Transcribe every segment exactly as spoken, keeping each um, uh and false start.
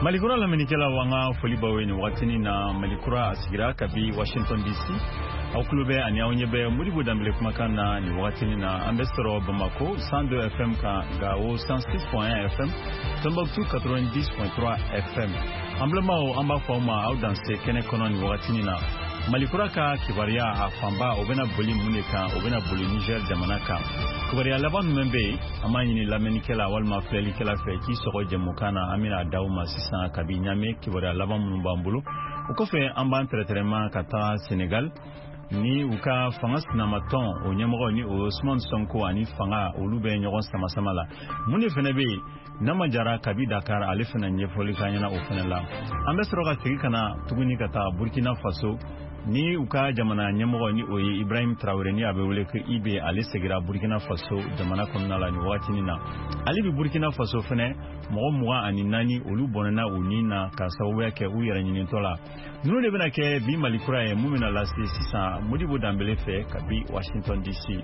Malikura la menikela wanga foli bawe ni watini na Malikura asigira kabi Washington D C au klube aniaonyebe mulibu dambele kumakana ni watini na ambestero Bamako one oh two F M ka ga o one oh six point one F M Tombouctou ninety point three F M amblema o amba forma au danse kene kono ni watini na Malikura ka kibaria afamba obena boli muneka obena boli Niger jamanaka kibaria laban membe amani ni la menikela walma fleli kela fe ki soko jemukana amina dauma sisa kabinyame kibaria laban munubambulu ukofe amba entretrema kata Senegal ni uka fanga sinamaton o nyamoro ni Ousmane Sonko ani fanga olube nyogon sama samala muni fenebe namajara kabi Dakar alifena nyefoli kanyana ofenela ambesro ga tigi kana tuguni kata Burkina Faso ni uka jamana nyamoro ni oyi Ibrahim Traoré ni abewele ke ibe ale segira Burkina Faso jamana konnala ni watini na ali bi Burkina Faso fene mo mo ani nani olu bonana unina ka sawe ke u yara nyini tola nunu de bena ke bi Malikura e mumina lasi sisa mudibo dambele fe kabi Washington D C.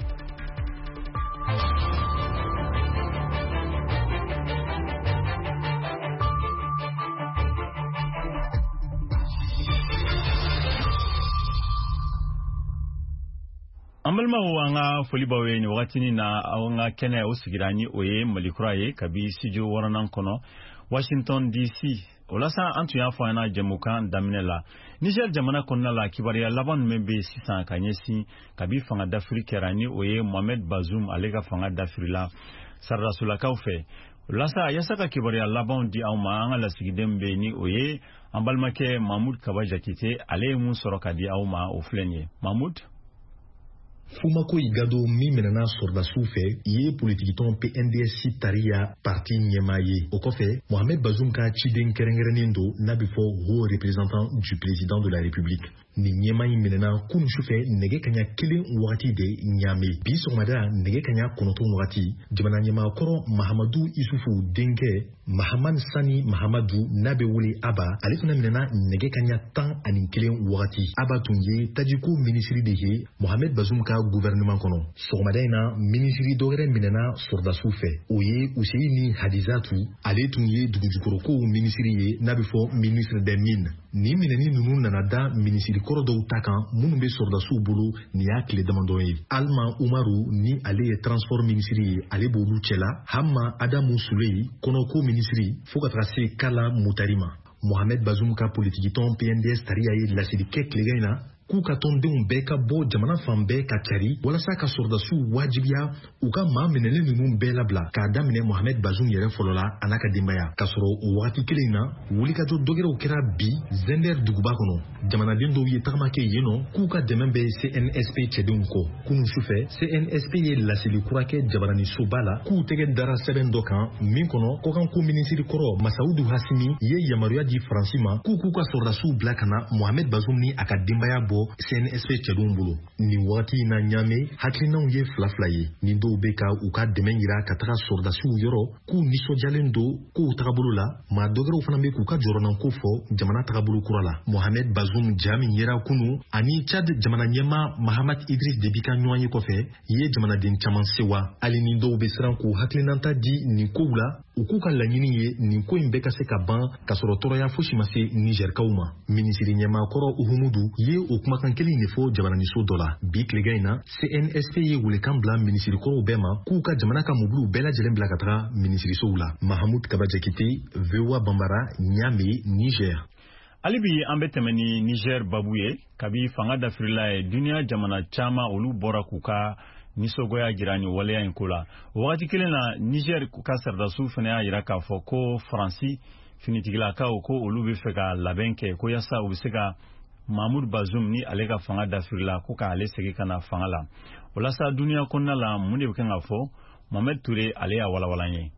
Amalma wanga foli bawe ni wakati na awanga kene usigirani oye Malikura ye kabi sijo waranan kono Washington D C olasa antu ya fana jamukan daminela Niger jamana konna la kibaria laban membe sisa kanyesi kabi fanga d'Afrique rani oye Mohamed Bazoum alega fanga d'Afrique la sarrasula kaufe olasa yasaka kibaria laban di awma anga la sigidembe ni oye ambalmake Mahmoud Kabajakite ale mun soroka di awma oflenye Mahmoud Fumako igado mi menana sorda soufe ye politique ton P N D S taria parti nyema ye okofe Mohamed Bazoum ka chiden kerengerenindo nabifo haut représentant du président de la République ni nyema yi menana kunu soufe nege kanya kelen wakati de nyame bi somada nege kanya konoto wakati jibana nyema koro Mahamadou Issoufou Dengue Mahaman Sani Mahamadou nabe wuli aba alifuna menana nege kanya tan ani kelen wakati aba tunye tadiko ministre de ye Mohamed Bazoum ka gouvernement kono sogmadaina ministry dogere minena sorda soufe oye useyi ni Hadizatu ale tunye dugujukoro ko ministry ye nabifo ministre des mines ni mineni nunu nanada ministry koro do takan munumbe sorda sou bulu ni akle demandoye Alma Umaru ni ale transport ministry ale bolu chela hamma Adamu Souley kono ko ministry foka tracé kala mutarima Mohamed Bazoum ka politique ton P N D S taria ye lasidi kek legaina ku ka tondenw bɛɛ ka bɔ jamana fan bɛɛ ka cari walasa ka sɔrɔdasiw wajibiya u ka maa minɛlen ninnu bɛɛ labila k'a daminɛ Mohamed Bazoum yɛrɛ fɔlɔ la a n'a ka denbaya k'a sɔrɔ o wagati kelen na wulikajɔ dɔgɛrɛw kɛra bi Zender duguba kɔnɔ jamanaden dɔw ye tagama kɛ yen nɔ k'u ka dɛmɛ bɛ C N S P cɛdenw kɔ kunun sufɛ C N S P ye laseli kura kɛ jabaranisoba la k'u tɛgɛ dara sɛbɛn dɔ kan min kɔnɔ kɔkanko minisiri kɔrɔ Masaudu Hasimi ye yamaruya di Faransi ma k'u k'u ka sɔrɔdasiw bila ka na Mohamed Bazoum ni a ka denbaya bɔ C N S P cɛdenw bolo ni wagati na ɲame hakilinaw ye fila fila ye ni dɔw bɛ ka u ka dɛmɛ yira ka taga sɔrɔdasiw yɔrɔ k'u nisɔndiyalen don k'u tagabolo la maa dɔgɛrɛw fana bɛ k'u ka jɔrɔnanko fɔ jamana tagabolo kura la Mohamed Bazoum ja min yera kunu ani Chad jamana ɲɛma Mahamat Idriss Déby ka ɲɔgɔn ye kɔfɛ ye jamanaden caman sewa hali ni dɔw bɛ siran k'u hakilinanta di nin kow la u k'u ka laɲini ye nin ko in bɛ ka se ka ban ka sɔrɔ tɔɔrɔya fosi ma se Nigerkaw ma minisiri ɲɛmaakɔrɔ Uhumudu ye o kumakan kelen de fɔ jabaraniso dɔ la bi tilegan in na C N S P ye welekan bila minisirikɔrɔw bɛɛ ma k'u ka jamana ka mobiliw bɛɛ lajɛlen bila ka taga minisirisow la Mahamoud Kabajakite V O A Bambara Niamey Niger. Alibi an bɛ tɛmɛ ni Niger babu ye kabi fanga d'Afrila ye duniya jamana caman olu bɔra k'u ka nisogoya jira ni waleya in ko la wagati kelen na Niger ka sardasiw fana y'a jira k'a fɔ ko Faransi finitigilakaw ko olu bɛ fɛ ka labɛn kɛ ko yasa u bɛ se ka Mahmoud Bazoum ni ale ka fanga d'Afrila ko ka ale segi kana fanga la walasa duniya kɔnɔna la mun de bɛ kan ka fɔ Mohamed Touré ale y'a walawalan ye.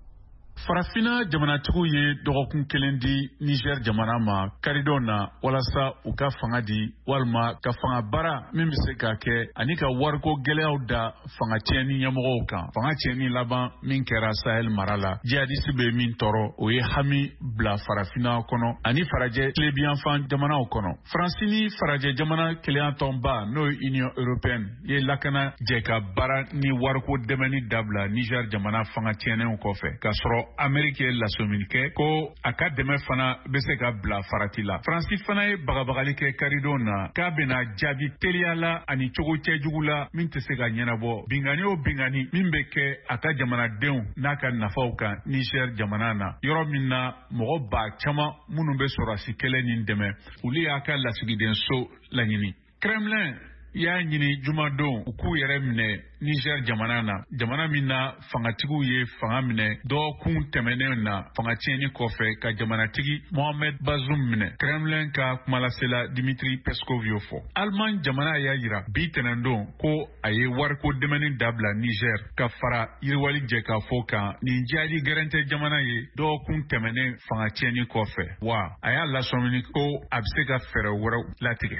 Farafina jamanatigiw ye dɔgɔkun kelen di Niger jamana ma karidon na walasa u ka fanga di walima ka fanga bara min bɛ se ka kɛ ani ka wariko gɛlɛyaw da fanga tiɲɛni ɲɛmɔgɔw kan fanga tiɲɛni laban min kɛra Sahel mara la jihadiste bɛ min tɔɔrɔ o ye hami bila farafina kɔnɔ ani farajɛ tilebiyanfan jamanaw kɔnɔ Faransi ni farajɛ jamana kelen tɔnba n'o ye Union Européenne ye lakana jɛ ka bara ni wariko dɛmɛni dabila Niger jamana fanga tiɲɛnenw kɔfɛ ka sɔrɔ Amerike la sominike ko aka dɛmɛ fana bɛ se ka bila farati la. Faransi fana ye bagabagali kɛ Karidon na k'a bɛna jaabi teliya la ani cogo cɛjugu la min tɛ se ka ɲɛnabɔ. Bingani o bingani min bɛ kɛ a ka jamanadenw n'a ka nafaw kan Niger jamana na. Yɔrɔ min na mɔgɔ ba caman minnu bɛ sɔrɔsi kɛlɛ nin dɛmɛ olu y'a ka lasigidenso laɲini. Kremlin y'a ɲini jumadon u k'u yɛrɛ minɛ Niger jamana na, jamana min na fangatigiw ye fanga minɛ dɔgɔkun tɛmɛnen na fangatiɲɛni kɔfɛ ka jamanatigi Mohamed Bazoum minɛ. Kremlin ka kumalasela Dimitri Peskov y'o fɔ. Allemagne jamana y'a yira bi tɛnɛndon ko a ye wariko dɛmɛni dabila Niger ka fara yiriwali jɛkafo kan nin jadi gɛrɛntɛ jamana ye dɔgɔkun tɛmɛnen fangatiɲɛni kɔfɛ wa a y'a lasɔmini ko a bɛ se ka fɛɛrɛ wɛrɛw latigɛ.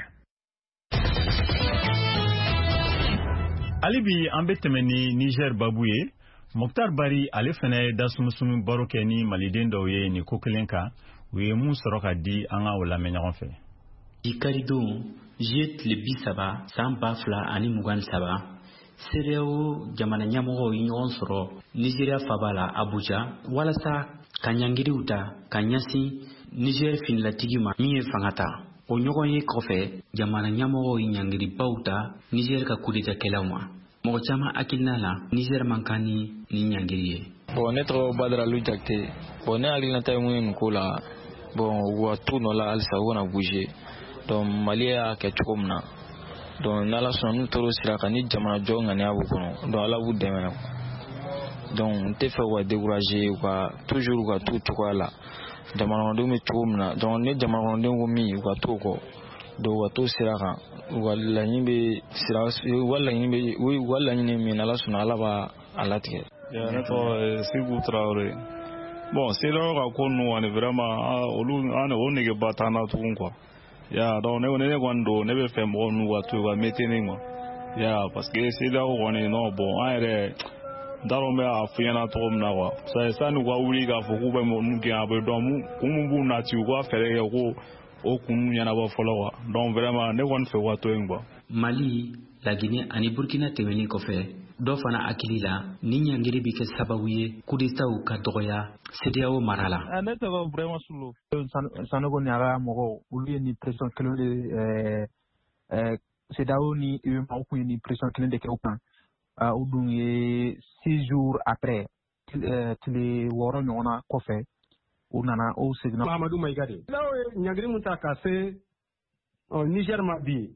Alibi an bɛ tɛmɛ ni Niger babu ye. Mokhtar Bari ale fana ye dasumusumu baro kɛ ni maliden dɔw ye ni ko kelen kan. U ye mun sɔrɔ ka di an ka o lamɛn ɲɔgɔn fɛ. Karidon je tile bi saba san ba fila ani mugan saba C E D E A O jamana ɲɛmɔgɔw ye ɲɔgɔn sɔrɔ Nigeria faba la Abuja walasa ka ɲangiriw ta ka ɲɛsin Niger finilatigi ma min ye fanga ta. O ɲɔgɔn ye kɔfɛ jamana ɲɛmɔgɔw ye ɲangiribaw ta Niger ka coup d'état kɛlaw ma. Mɔgɔ caman hakilina la Niger man kan ni ni ɲangiri ye. Bon ne tɔgɔ Badara Lu Jakite. Bon ne hakilinata ye mun ye nin ko la. Bon u ka t'u nɔ la halisa u kana bouger. Donc Mali y'a kɛ cogo min na. Donc n'Ala sɔnna n'u tor'o sira kan ni jamanajɔ ŋaniya b'u kɔnɔ. Donc Ala b'u dɛmɛ. Donc n tɛ fɛ u ka décourager u ka toujours u ka t'u cogoya la. Jamanadenw bɛ cogo min na. Donc ne jamanadenw ko min u ka t'o kɔ. Donc u ka t'o sira kan. U ka laɲini bɛ sira u ka laɲini bɛ u ka laɲini min n'Ala sɔnna Ala b'a a latigɛ. Ne tɔgɔ Seku Traoré. Bon C E D E A O ka ko ninnu kɔni vraiment olu an o negeba t'an na tugun quoi. Ya donc ne ne kɔni don ne bɛ fɛ mɔgɔw n'u ka to u ka maintenir quoi. Ya parce que C E D E A O kɔni non bon an yɛrɛ Daron bɛ a fɔ ɲɛna cogo min na quoi. Ça ça n'u ka wuli k'a fɔ k'u bɛ mun kɛ a bɛ dɔn mun kun mun b'u nati u ka fɛɛrɛ kɛ ko o kun ɲɛnabɔ fɔlɔ quoi. Donc vraiment ne kɔni fɛ u ka to yen quoi. Mali, la Guinée ani Burkina tɛmɛnen kɔfɛ dɔ fana hakili la ni ɲangiri bɛ kɛ sababu ye coup d'état ka dɔgɔya C E D E A O mara la. Ne tɔgɔ vraiment Sulo. Sanogo ni a ka mɔgɔw olu ye ni pression kelen de ɛɛ C E D E A O ni U E M A o kun ye ni pression kelen de kɛ o kan. O dun ye six jours après tile wɔɔrɔ ɲɔgɔn na kɔfɛ u nana o seginna. Mahamadou Maïga de. N'aw ye ɲangiri mun ta ka se Niger ma bi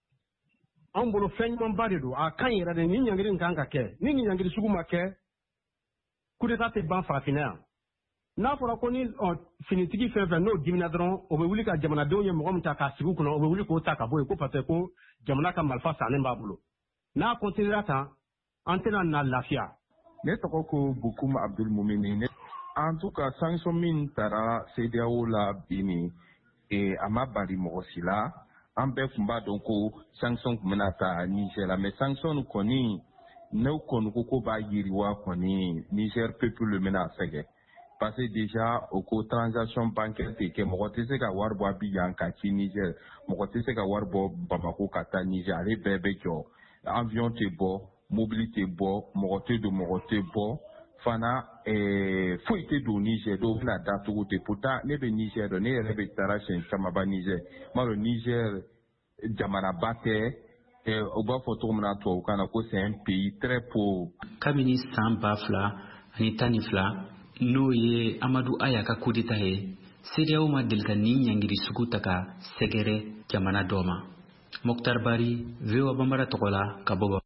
an bolo fɛn ɲumanba de don a kan yɛrɛ de ni ɲangiri in kan ka kɛ ni nin ɲangiri sugu ma kɛ coup d'état tɛ ban farafinna yan n'a fɔra ko ni finitigi fɛn fɛn n'o dimina dɔrɔn o bɛ wuli ka jamanadenw ye mɔgɔ min ta k'a sigi u kɔnɔ o bɛ wuli k'o ta ka bɔ yen ko parce que ko jamana ka marifa sannen b'a bolo n'a continuera tan an tɛna na lafiya. Ne tɔgɔ ko Bokoum Abdul Moumini. En tout cas sanction min taara C E D E A O la bi ni a ma bari mɔgɔ si la an bɛɛ tun b'a dɔn ko sanction tun bɛna ta Niger la mais sanction kɔni n'o kɔni ko ko b'a yiriwa kɔni Niger peuple bɛna sɛgɛn parce que déjà o ko transaction bancaire tɛ kɛ mɔgɔ tɛ se ka wari bɔ Abidjan ka ci Niger mɔgɔ tɛ se ka wari bɔ Bamako ka taa Niger ale bɛɛ bɛ jɔ avion tɛ bɔ mobile tɛ bɔ mɔgɔ tɛ don mɔgɔ tɛ bɔ fana foyi tɛ don Niger dɔw bɛna datugu ten pourtant ne bɛ Niger dɔn ne yɛrɛ bɛ taara siɲɛ camanba Niger n b'a dɔn Niger jamanaba tɛ o b'a fɔ cogo min na tubabukan na ko c'est un pays très pauvre. Kabini san ba fila ani tan ni fila n'o ye Amadou Aya ka coup d'état ye C E D E A O ma deli ka ni ɲangiri sugu ta ka sɛgɛrɛ jamana dɔ ma. Mokhtar Bari V O A Bambara tɔgɔ la ka bɔ.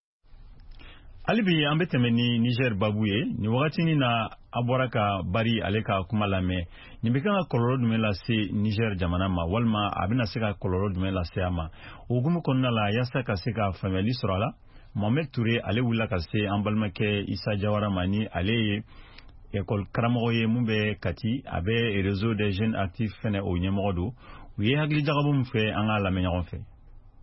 Alibi an bɛ tɛmɛ ni Niger babu ye ni wagati na a bɔra ka Bari ale ka kuma lamɛn nin bɛ kan ka kɔlɔlɔ jumɛn lase Niger jamana ma walima a bɛna se ka kɔlɔlɔ jumɛn lase a ma o hukumu kɔnɔna la yaasa ka se ka faamuyali sɔrɔ a la Mohamed Touré ale wulila ka se an balimakɛ Isa Jawara ma ni ale ye école karamɔgɔ ye mun bɛ Kati a bɛ réseau des jeunes actifs fɛnɛ o ɲɛmɔgɔ don u ye hakili jagabɔ min fɛ an ka lamɛn ɲɔgɔn fɛ.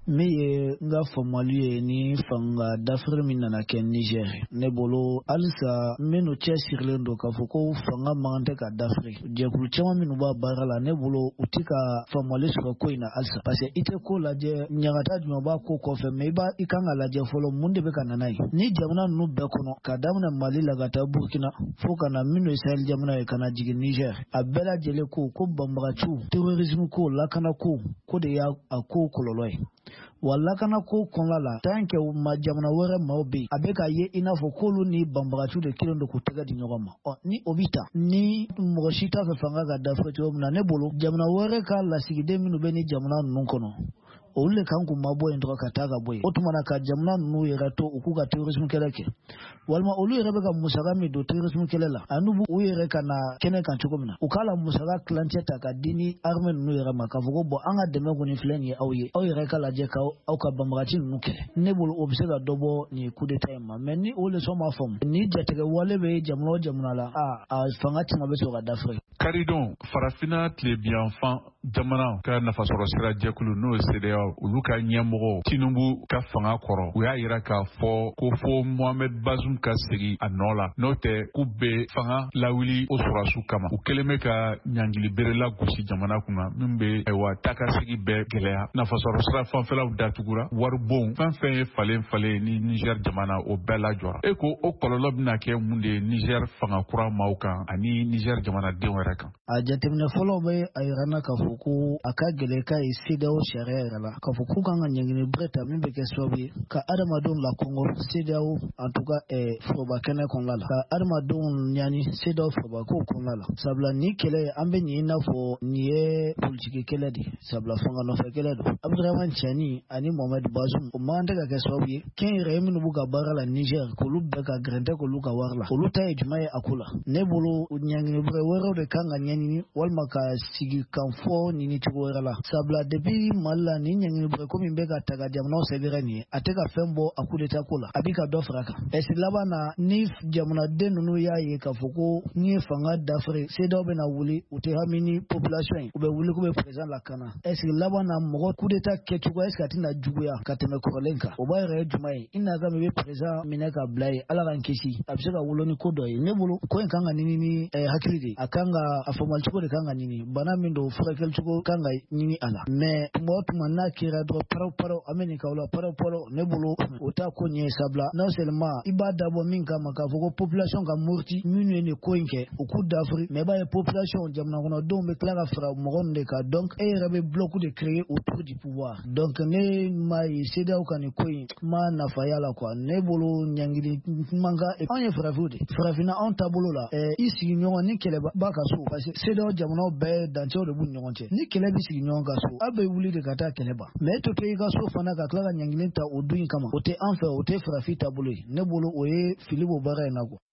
me nga famali ni fanga d'Afrique minana ken Niger ne bolo alsa meno chesirle ndo kafoko fanga mangante ka d'Afrique je kulu chama minu ba barala ne bolo utika famali suka ko ina alsa parce ite ko la je nyagata juma ba ko ko fe me ba ikanga la je folo munde be kana nai ni jamna nu be kono kadamna Mali la gata Burkina fo kana minu Israel jamna e kana jigi Niger abela jele ko ko bambara chu terrorisme ko la kana ko ko de ya ko kololoi wala kana ko konlala tanke ma jamna wore mawbi abeka ye inafo kolu ni bambarachu de kilondo kutega di nyogoma o ni obita ni moshita fe fanga ga dafreto na nebolo jamna wore ka la sigide minu beni jamna nunkono ole kangu mabo endro kataga boy otumana ka jamna nu yerato ukuga terrorisme keleke walma olu yerebe ka musaga mi do terrorisme kelela anubu uyere kana kene kan chukomina ukala musaga clancheta ka dini arme nu yera makavugo bo anga deme ko ni fleni awye aw yere kala je ka aw ka bamrati nuke nebul obsega dobo ni coup d'état ma meni ole so ma fom ni jatege wale be jamno jamna la a a fangati mabe so ga d'Afrique Caridon farafina tle bien enfant jamana ka nafa soro sira jekulu no cede ulu ka nyamoro Tinubu ka fanga koro u ya yira ka fo ko fo Mohamed Bazoum ka segi anola note kubbe fanga lawili osurasu kama u keleme ka nyangili berela gusi jamana kuma mimbe ewa taka segi be gelea nafa soro sira fanfela u datugura warbon fanfe falen fale ni Niger jamana o bela jora eko o kololo bina ke munde Niger fanga kura mauka ani Niger jamana denwere kan a jatemne folo be ayirana ka fuku aka gele ka isida o sharia la ka fuku kan nyangini breta mimbe ke sobi ka adama don la Congo sida o en tout cas e froba kene kon la ka adama don nyani sida o froba ko kon la sabla ni kele ambe ni na fo ni e politique kele di sabla fanga no fe kele do Abdurrahman Chani ani Mohamed Bazoum o manda ka ke sobi ken remi no buga barala Niger ko lubbe ka grente ko luka warla ko luta e jumaye akula ne bolo nyangini bre wero de kanga nyani walma ka sigi kanfo ni ni chugora la sabla debi malla ni nyangini bre ko mimbe ka taga jamno severani ateka fembo akuleta kula abika dofraka esilaba na ni jamna denu no yaye ka foko ni fanga d'Afrique sedo be na wuli ute hamini population ube wuli ko be president la kana esilaba na mogo kudeta kechugo eskati na juguya kateme kolenka obayre jumai ina ga be president mineka blai ala ran keshi abisaka wuloni kodo ne bulu ko kanga nini ni eh, hakilidi akanga afomal chuko de kanga nini bana mindo frakel chuko kanga nini ala me mo tuma kira do paro paro ameni ka wala paro paro ne bulu ota ko nye sabla non seulement ibada bo minka makafoko population ka murti minu ne ko inke au coup d'Afrique mais ba population jamna kono do me klara fra mo gonde ka donc e rebe bloc de créer autour du pouvoir donc ne mai seda o kan ko ma na fayala quoi ne bulu nyangidi manga e anye frafude frafina on tabolo la e isi nyon ni kele ba ka so parce que seda jamna be dan cho de bu nyon che ni kele bi si nyon ka so abe wuli de kata kele ba mais to te ka so fana ka klara nyangilenta oduin kama ote anfe ote frafita bulu ne bulu oye Philippe Bara na go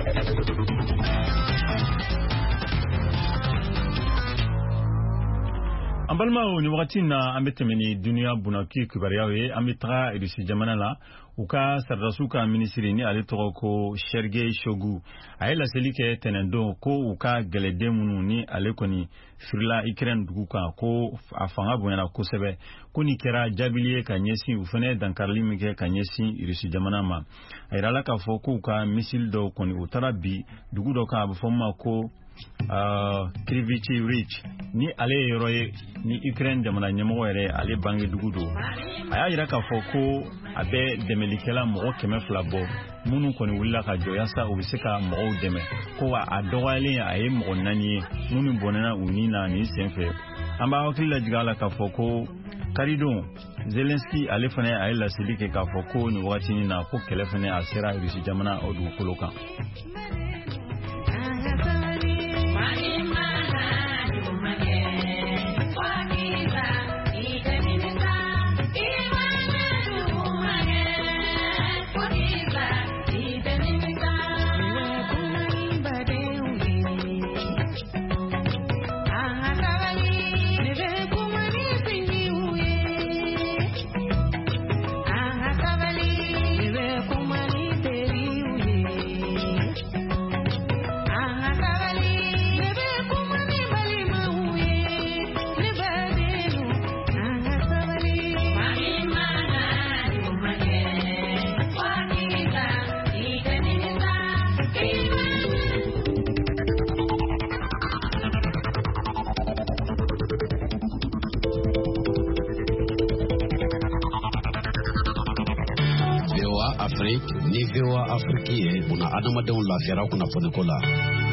ambalma ni wakati na ametemeni dunia bunaki kubariyawe ametra edisi jamana la uka sarrasuka ministri ni alitoko Sergei Shoigu ayela selike tenendo ko uka gelede munu ni alekoni firla Ukraine duguka ko afanga bonyana ko sebe ko ni kera jabilie ka nyesi ufene dankarli mike ka nyesi irisi jamana ma ayala ka foko ka misil do koni utarabi dugu do ka bufoma ko Uh, Krivichi Rich ni ale yoroye ni Ukraine jamana nyamo ere ale bangi dugudo aya yira ka foko abe demelikela mo keme flabo munu koni willa ka joya sa obiseka mo deme ko wa adowale aye mo nani munu bonana unina ni senfe amba wakila jigala ka foko Caridon Zelensky ale fane aye la silike ka foko ni wati ni na ko kelefane asera irisi jamana odu koloka Afrique ye buna adamadenw lafiyara kunnafoni ko la.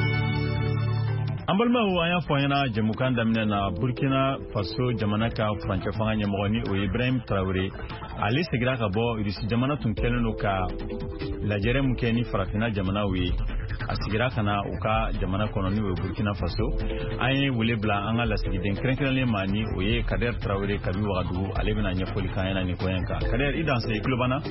Ambalma aya foyana jamukan damina na Burkina Faso jamana ka Franche fanga nyamoni o Ibrahim Traoré ali segira ka bo irisi jamana tun keleno ka la jere mukeni farafina jamana wi asigira kana uka jamana kononi o Burkina Faso ayi wule bla anga la sigiden krenkrenle mani o ye Kader Traoré kabi wadu ale bina nyafoli kayana ni koyanka Kader idan se klubana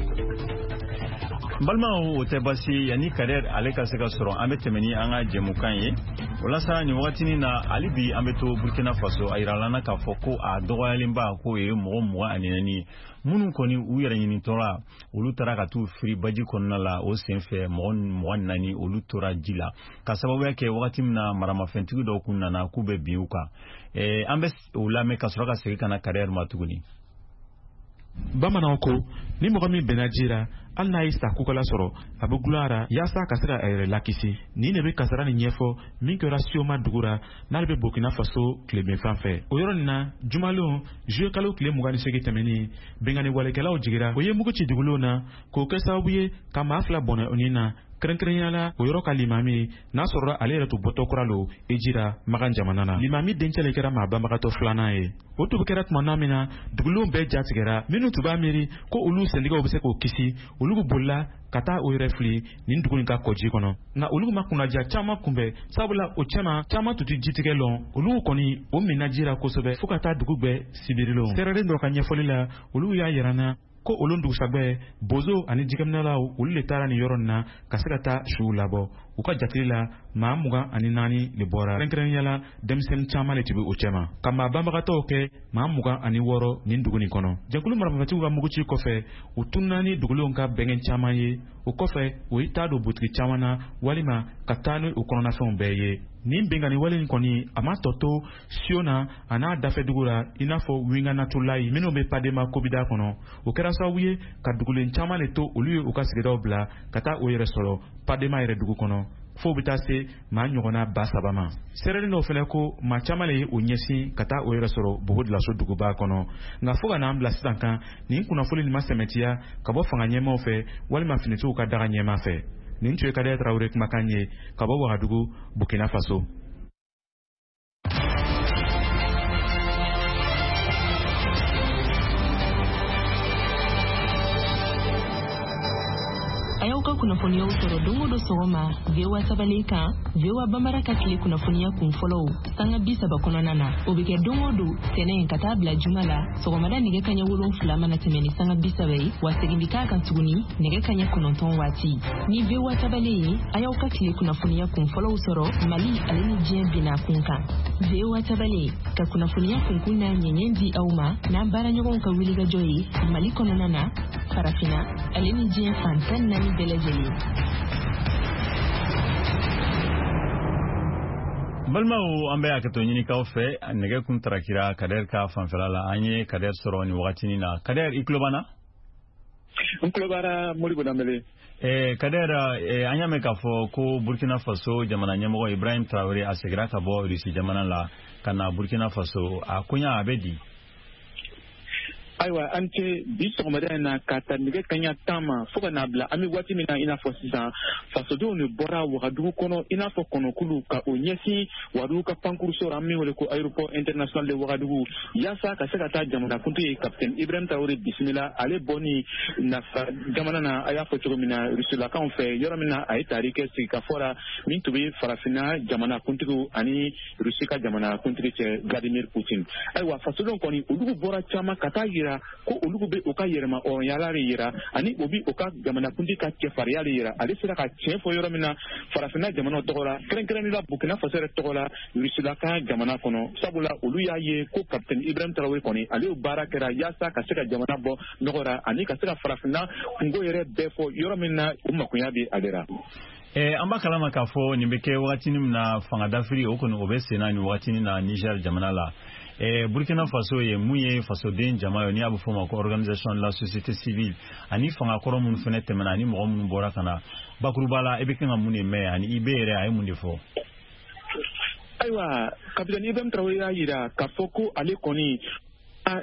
Balma o tebasi yani Kader ale ka seka soro ametemeni anga jemukan ye wala sa ni watini na alibi ameto Burkina Faso ayiralana ka foko a dogalimba ko ye mo mo aneni munu koni u yere nyini tora olu tara ka tu free baji konna la o senfe mo mo nani olu tora jila ka sababu yake wakati mna marama fentigu do kunna na kube biuka e ambes ulame ka soro ka seka na Kader matuguni Bamana ko ni mɔgɔ min bɛnna jira hali n'a ye sa kokala sɔrɔ a bɛ gulara yaasa ka se ka a yɛrɛ lakisi ni ne bɛ kasara ni ɲɛfɔ min kɛra Sioma dugu la n'ale bɛ Burkina Faso tilebinfan fɛ o yɔrɔ nin na jumalenw juillet kalo tile mugan ni seegin tɛmɛnin bɛnkanni walekɛlaw jigira o ye mugu ci dugulenw na k'o kɛ sababu ye ka maa fila bɔnɛ o nin na kɛrɛnkɛrɛnyala o yɔrɔ ka limami n'a sɔrɔla ale yɛrɛ tun bɔtɔ kura lo e jira Magan jamana na limami dencɛ le kɛra maa banbagatɔ filanan ye o tun kɛra tuma na min na dugulenw bɛɛ jatigɛra minnu tun b'a miiri ko olu sɛndigaw bɛ se k'o kisi olu bolila ka taa o yɛrɛ fili nin dugu in ka kɔji kɔnɔ nka olu ma kunnaja caman kunbɛn sabula o cɛman caman tun tɛ jitigɛ lɔn olu kɔni o minna jira kosɛbɛ fo ka taa dugu bɛɛ sibirilon sɛrɛlen dɔ ka ɲɛfɔli la olu y'a yirana ko olu dugusabɛ bozo ani jigɛminɛlaw olu le taara nin yɔrɔ nin na ka se ka taa suw labɔ u ka jatigi la maa mugan ani naani le bɔra kɛrɛnkɛrɛnyala denmisɛnnin caman le tun bɛ o cɛma ka maa banbagatɔw kɛ maa mugan ani wɔɔrɔ nin dugu nin kɔnɔ jɛkulu marabagatigiw ka muguci kɔfɛ u tununna ni dugulenw ka bɛngɛn caman ye o kɔfɛ u y'i taa don butigi caman na walima ka taa ni u kɔnɔnafɛnw bɛɛ ye nin bɛnkanni wale in kɔni a ma tɔ to Siona a n'a dafɛ dugu la i n'a fɔ Winganatulayi minnu bɛ Padema Kobida kɔnɔ o kɛra sababu ye ka dugulen caman le to olu ye u ka sigidaw bila ka taa o yɛrɛ sɔrɔ Padema yɛrɛ dugu kɔnɔ fo bɛ taa se maa ɲɔgɔnna ba saba ma sɛrɛlen dɔw fɛnɛ ko maa caman le ye o ɲɛsin ka taa o yɛrɛ sɔrɔ Bogo-Dioulasso duguba kɔnɔ nka fo ka n'an bila sisan kan nin kunnafoni nin ma sɛmɛtiya ka bɔ fanga ɲɛmaw fɛ walima finitigiw ka daga ɲɛma fɛ nin tun ye Kader Traoré kumakan ye ka bɔ Wagadugu Burkina Faso. Aya uka kunnafoniya sɔrɔ dongo do sɔgɔma V O A sabalen kan V O A Bambara ka tile kunnafoniya kun fɔlɔw sanga bi saba kɔnɔna na o bɛ kɛ dongo do tɛnɛ ka taa bila juma la sɔgɔmada nɛgɛ kaɲɛ wolonfila mana tɛmɛ ni sanga bi saba ye wa segin bi k'a kan tuguni nɛgɛ kaɲɛ kɔnɔntɔn waati ni V O A sabalen ye a y'aw ka tile kunnafoniya kun fɔlɔw sɔrɔ Mali ale ni diɲɛ bina kun kan V O A sabalen ka kunnafoniya kunkun na ɲɛɲɛ di aw ma n'an baaraɲɔgɔnw ka wulikajɔ ye Mali kɔnɔna na farafina ale ni diɲɛ fan tan naani bɛɛ lajɛlen. Balmaw an bɛ hakɛto ɲini k'aw fɛ nɛgɛ kun tarakira Kader ka fanfɛla la an ye Kader sɔrɔ nin wagatinin na Kader i tulo b'an na? N tulo b'ala Modibo Dembele. Eh, Kader eh, an y'a mɛn k'a fɔ ko Burkina Faso jamana ɲɛmɔgɔ Ibrahim Traoré a segira ka bɔ Russie jamana la ka na Burkina Faso a koɲa a bɛ di? Ayiwa an tɛ bi sɔgɔmada in na ka ta nɛgɛ kaɲa tan ma fo ka n'a bila an bɛ waati min na i n'a fɔ sisan fasodenw de bɔra Wagadugu kɔnɔ i n'a fɔ kɔnɔkulu ka o ɲɛsin Wagadugu ka pankuruso la an bɛ wele ko aéroport international de Wagadugu yaasa ka se ka taa jamanakuntigi ye capitaine Ibrahim Traoré bisimila ale bɔ ni nafa jamana na a y'a fɔ cogo min na rusilakanw fɛ yɔrɔ min na a ye taari kɛ sigikafɔ la min tun bɛ farafinna jamanakuntigiw ani rusi ka jamanakuntigi cɛ Vladimir Poutine ayiwa fasodenw kɔni olu bɔra caman ka taa yira ko olu bɛ u ka yɛrɛma hɔrɔnyala de yira ani o bɛ u ka jamanakuntigi ka cɛfarinya de yira ale sera ka tiɲɛ fɔ yɔrɔ min na farafinna jamana tɔgɔ la kɛrɛnkɛrɛnnenya Burkina Faso yɛrɛ tɔgɔ la rusilaka jamana kɔnɔ sabula olu y'a ye ko capitaine Ibrahim Traoré kɔni ale y'o baara kɛra yaasa ka se ka jamana bɔ nɔgɔ la ani ka se ka farafinna kungo yɛrɛ bɛɛ fɔ yɔrɔ min na o makonya bɛ ale la. Eh, an b'a kalama k'a fɔ nin bɛ kɛ wagatinin min na fanga dafiri o kɔni o bɛ sen na nin wagatinin na Niger jamana la. Eh, Burkina Faso ye mun ye fasoden jama ye ni a bɛ fɔ ma ko organisation de la société civile ani fanga kɔrɔ minnu fana tɛmɛna ani mɔgɔ minnu bɔra ka na bakuruba la e bɛ kan ka mun de mɛn ani i bɛ yɛrɛ a ye mun de fɔ. Ayiwa capitaine Ibrahim Traoré y'a yira k'a fɔ ko ale kɔni a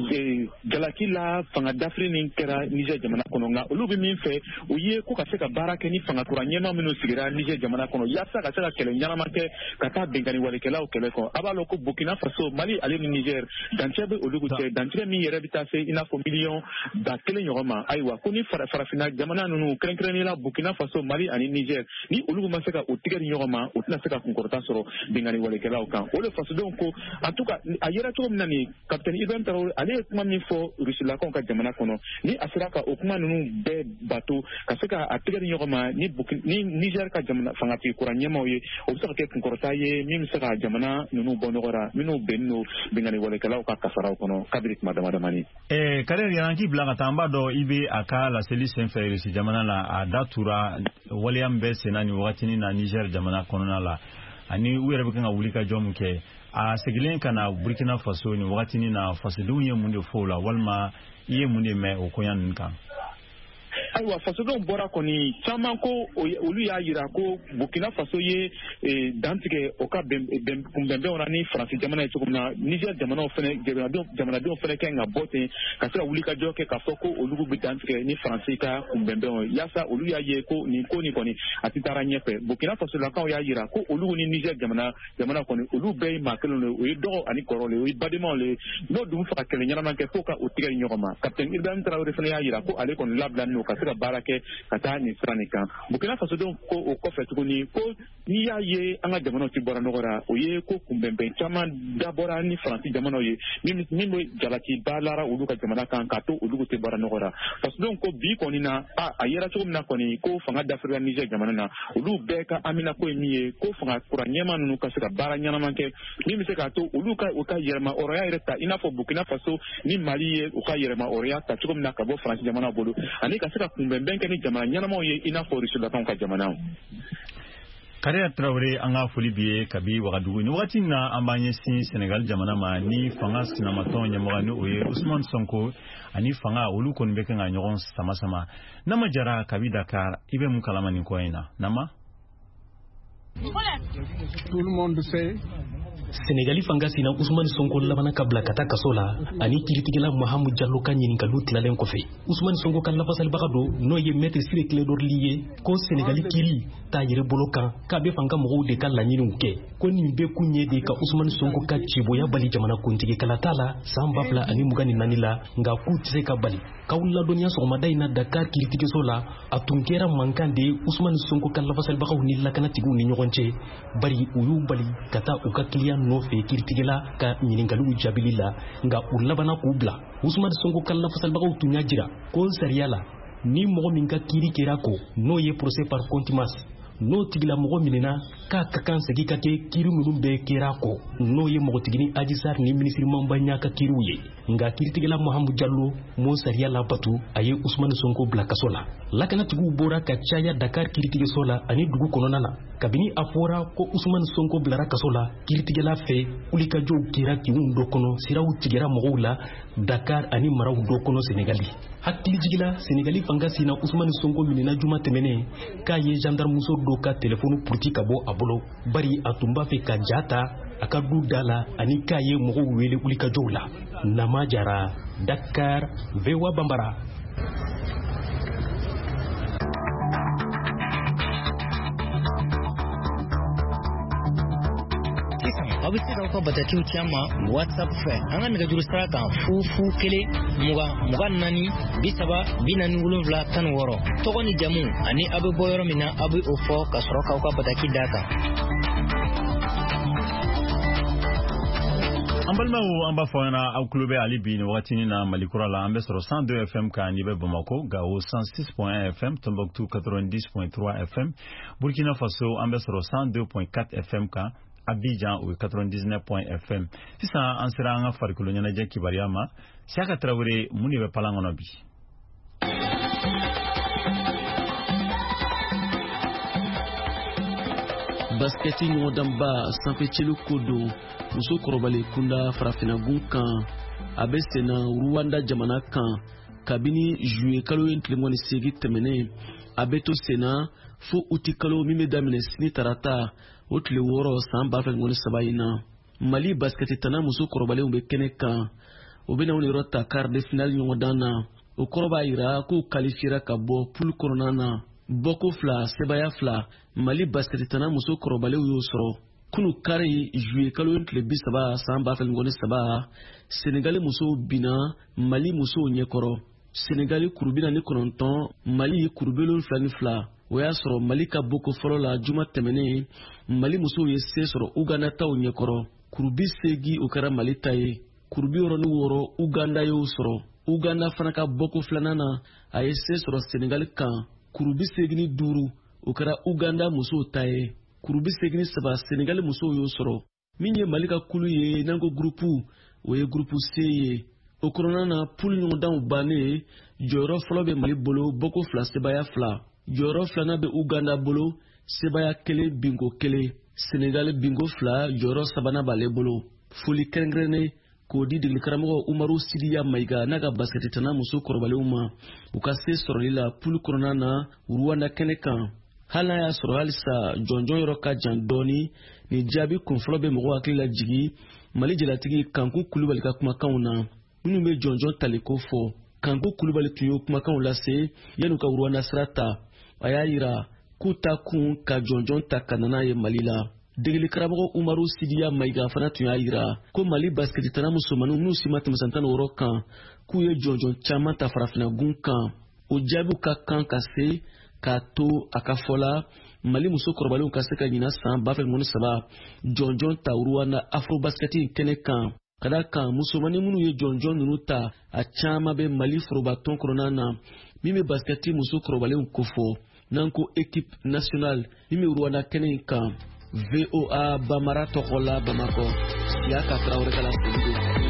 jalaki la fanga dafri ni kɛra Niger jamana kɔnɔ nka olu bɛ min fɛ u ye ko ka se ka baara kɛ ni fanga kura ɲɛmaa minnu sigira Niger jamana kɔnɔ yaasa ka se ka kɛlɛ ɲanama kɛ ka taa bɛnkanni walekɛlaw kɛlɛ kɔ a b'a lɔn ko Burkina Faso Mali ale ni Niger dancɛ bɛ olu cɛ dancɛ min yɛrɛ bɛ taa se i n'a fɔ miliyɔn ba kelen ɲɔgɔn ma ayiwa ko ni farafinna jamana ninnu kɛrɛnkɛrɛnnen la Burkina Faso Mali ani Niger ni olu ma se ka o tigɛ ni ɲɔgɔn ma o tɛna se ka kunkɔrɔta sɔrɔ bɛnkanni walekɛlaw kan o de fasodenw ko en tout cas a yɛrɛ cogo min na nin capitaine Ibrahim Traoré ale ye kuma min fɔ rusilakaw ka jamana kɔnɔ ni a sera ka o kuma ninnu bɛɛ bato ka se ka a tigɛ ni ɲɔgɔn ma ni ni Niger ka jamana fangatigi kura ɲɛmaaw ye o bɛ se ka kɛ kunkɔrɔta ye min bɛ se ka jamana ninnu bɔ nɔgɔ la minnu bɛnnen don bɛnkanni walekɛlaw ka kasaraw kɔnɔ kabiri kuma damadamani. ɛɛ Kader yanni k'i bila ka taa an b'a dɔn i bɛ a ka laseli senfɛ Irisi jamana la a da tura waleya min bɛ senna nin wagatinin na Niger jamana kɔnɔna la ani u yɛrɛ bɛ kan ka wuli ka jɔ min kɛ a segilen ka na Burkina Faso nin wagatinin na fasodenw ye mun de fɔ o la walima i ye mun de mɛn o koɲa ninnu kan. ayiwa fasodenw bɔra kɔni caman ko olu y'a jira ko Burkina Faso ye dantigɛ o ka kunbɛnbɛnw na ni Faransi jamana ye cogo min na Niger jamanaw fɛnɛ jamanadenw fɛnɛ kɛ ka bɔ ten ka se ka wuli ka jɔ kɛ k'a fɔ ko olu bɛ dantigɛ ni Faransi ka kunbɛnbɛnw ye yaasa olu y'a ye ko nin ko nin kɔni a tɛ taara ɲɛfɛ Burkina Faso lakaw y'a jira ko olu ni Niger jamana jamana kɔni olu bɛɛ ye maa kelen le o ye dɔgɔ ani kɔrɔ le o ye badenmaw le n'o dun fɛ ka kɛlɛ ɲɛnama kɛ fo ka o tigɛ ɲɔgɔn ma capitaine Ibrahim Traoré fɛnɛ y'a jira ko ale kɔni labila n'o ka se ka baara kɛ ka taa nin sira nin kan Burkina Faso denw ko o kɔfɛ tuguni ko n'i y'a ye an ka jamanaw tɛ bɔra nɔgɔ la o ye ko kunbɛnbɛn caman dabɔra ni Faransi jamanaw ye min min bɛ jalaki ba lara olu ka jamana kan k'a to olu tɛ bɔra nɔgɔ la fasodenw ko bi kɔni na a a yɛrɛ cogo min na kɔni ko fanga dafirila Niger jamana na olu bɛɛ ka amina ko ye min ye ko fanga kura ɲɛmaa ninnu ka se ka baara ɲɛnama kɛ min bɛ se k'a to olu ka u ka yɛrɛma hɔrɔnya yɛrɛ ta i n'a fɔ Burkina Faso ni Mali ye u ka yɛrɛma hɔrɔnya ta cogo min na ka bɔ Faransi jamana bolo ani ka se ka kunbɛnbɛn kɛ ni jamana ɲɛnamaw ye i n'a fɔ rusilakaw ka jamanaw. Kader Traoré an ka foli bi ye kabi Wagadugu ni wagati na an b'an ɲɛsin Senegal jamana ma ni fanga sinamatɔn ɲɛmɔgɔ ni o ye Ousmane Sonko ani fanga olu kɔni bɛ kan ka ɲɔgɔn sama sama Nama Jara kabi Dakar i bɛ mun kalama nin ko in na Nama. Tout le monde sait Senegali fanga sina Ousmane Sonko labana ka bila ka taa kaso la ani kiritigɛla Mahamu Jallo ka ɲininkaliw tilalen kɔfɛ Ousmane Sonko ka lafasalibaga do n'o ye maître Ciré Clédor Ly ye ko Senegali kiri t'a yɛrɛ bolo kan k'a bɛ fanga mɔgɔw de ka laɲiniw kɛ ko nin bɛ kun ye de ka Ousmane Sonko ka cibonya bali jamana kuntigi kalata la san ba fila ani mugan ni naani la nka k'u tɛ se ka bali k'aw ladɔnniya sɔgɔmada in na Dakar kiritigiso la a tun kɛra mankan de Ousmane Sonko ka lafasalibagaw ni lakanatigiw ni ɲɔgɔn cɛ bari u y'u bali ka taa u ka kiliyan nɔfɛ kiritigɛla ka ɲininkaliw jaabili la nka u labana k'u bila Ousmane Sonko ka lafasalibagaw tun y'a jira ko sariya la ni mɔgɔ min ka kiiri kɛra ko n'o ye procès par contumace n'o tigila mɔgɔ minɛna k'a ka kan segi ka kɛ kiiri minnu bɛɛ kɛra kɔ n'o ye mɔgɔtigini Adji Sarr ni minisiri Mambanya ka kiiriw ye nka kiiritigɛla Mahamu Jallo m'o sariya labatu a ye Ousmane Sonko bila kaso la lakanatigiw bɔra ka caya Dakar kiiritigiso la ani dugu kɔnɔna na kabini a fɔra ko Ousmane Sonko bilara kaso la kiiritigɛla fɛ wulikajɔw kɛra kinw dɔ kɔnɔ siraw tigɛra mɔgɔw la Dakar ani maraw dɔ kɔnɔ Senegali hakilijigila Senegali fanga sina Ousmane Sonko minɛna juma tɛmɛnen k'a ye gendarmemuso dɔ ka telefɔni puruti ka bɔ a bolo bari a tun b'a fɛ ka ja ta a ka du da la ani k'a ye mɔgɔw wele wulikajɔw la Nama Jara Dakar V O A Bambara. aw bɛ se k'aw ka batatiw ci an ma WhatsApp fɛ an ka nɛgɛjuru sira kan fu fu kelen mugan mugan naani bi saba bi naani wolonwula tan ni wɔɔrɔ tɔgɔ ni jamu ani aw bɛ bɔ yɔrɔ min na aw bɛ o fɔ ka sɔrɔ k'aw ka bataki d'a kan. An balimaw an b'a fɔ ɲɛna aw tulo bɛ hali bi nin wagatinin na Malikura la an bɛ sɔrɔ cent deux F M kan n'i bɛ Bamako Gao cent six point un F M Tombouctou quatre-vingt-dix point trois F M Burkina Faso an bɛ sɔrɔ cent deux point quatre F M kan Abidjan o quatre-vingt-dix-neuf point F M sisan an sera an ka farikolo ɲɛnajɛ kibaruya ma Siaka Traoré mun de bɛ palan kɔnɔ bi. Basketi ɲɔgɔndanba sanfɛcɛli ko don muso kɔrɔbalen kunda farafinagun kan a bɛ senna Rwanda jamana kan kabini juillet kalo ye tile mugan ni seegin tɛmɛnen a bɛ to senna fo uti kalo min bɛ daminɛ sini tarata o tile wɔɔrɔ san ba fila ni saba in na Mali basketi tana muso kɔrɔbalenw bɛ kɛnɛ kan o bena woni rota quart de finale nyodana o koroba ira ko qualifiera ka bo poule coronana boko fla sebaya fla Mali basket tana muso korobale yo soro kunu kare juye kalo entre bisaba samba fel ngone saba Senegal muso bina Mali muso nyekoro Senegal kurubina ni kononton Mali kurubelo flani fla oya soro Mali ka boko folo la juma temene Mali muso ye se soro Uganda taw nyekoro kurubi segi okara Mali taye kurubi oro ni woro Uganda yo soro Uganda fana ka boko flanana aye se soro Senegal kan kurubi segi ni duru okara Uganda muso taye kurubi segini saba Senegal muso yo soro minye Malika kulu ye nango grupu oye grupu C ye okorona na poule nyondan bane joro flobe Mali bolo boko fla sebaya fla joro flana be Uganda bolo sebaya kele bingo kele Senegal bingo fla joro sabana bale bolo fuli kengrene ko di digli karamo Umaru Sidiya Maiga naga basket tana muso korobale uma ukase soro lila poule corona na Rwanda kenekan hala ya soro halisa jonjon yoro ka jandoni ni jabi konflo be mo akila jigi Mali jelatigi kanku kulubali ka kuma kauna minu be jonjon taliko fo kanku kulubali tuyo kuma kauna se yanu ka Rwanda srata ayayira kuta kun ka jonjon takanana ye Malila degili karamo Umaru Sidiya Maiga fana tuya ayira ko Mali basket tana musomanu nu simata musantana worokan ku ye jonjon chama ta farafina gunkan o jabu ka kan kase kato akafola Mali muso korbalu ka se ka nyina san bafel ngoni saba jonjon ta Rwanda afro basketi kenekan kada kan musomani munu ye jonjon nunuta a chama be Mali frobaton koronana mimi basketi muso korbalu kofo nanko équipe nationale mimi Rwanda kenekan V O A Bamara Tokola Bamako ya ka Traoré kala studio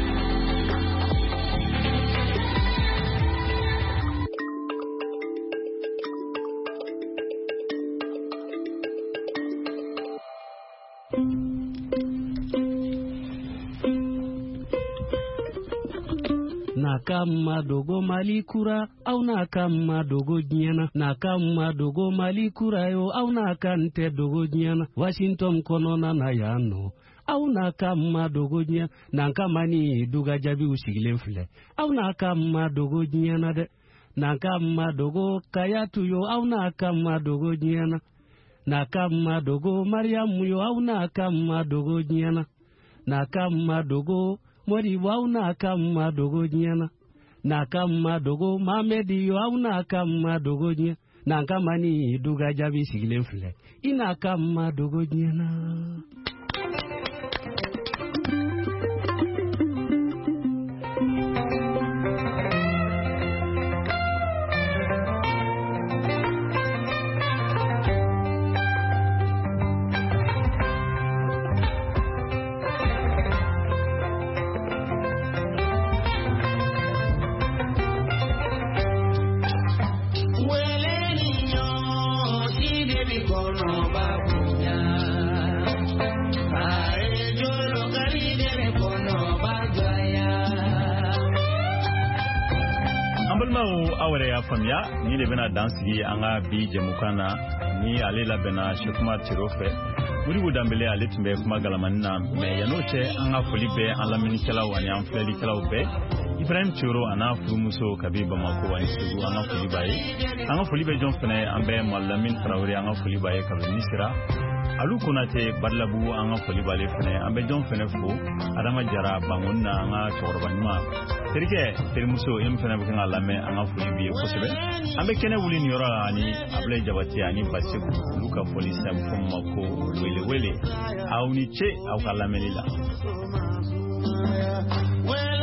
Nakama dogo Mali kura au nakama dogo nyana nakama dogo Mali kura yo au nakante dogo nyana Washington konona na yano au nakama dogo nyana nakama ni duga jabi usigile fle au nakama dogo nyana de nakama dogo kayatu yo au nakama dogo nyana nakama dogo Mariam yo au nakama dogo nyana nakama dogo Mori wau na kama dogo nyana na kama dogo Mamedi yo au na kama dogo nyana na kama ni duga jabi sigile fle ina kama dogo nyana awre ya famia ni le bena dansigi anga bi jemukana ni ale la bena shukuma tirofe muri budambele ale tumbe kuma galamanina me yanoche anga folibe ala minikela wani amfeli kala ube Ibrahim Choro ana furumuso kabiba mako wani sugu anga folibaye anga folibe jonfene ambe malamin Traoré anga folibaye kabe misira alu kunate badlabu anga folibale fene ambe jonfene fu adama jara bangonna anga chorbanima terike termuso em fene bukanga lame anga folibiye kosebe ambe kene wuli ni yora ani able jabati ani basiku luka polisa mfumako wele wele au ni che au kalamelila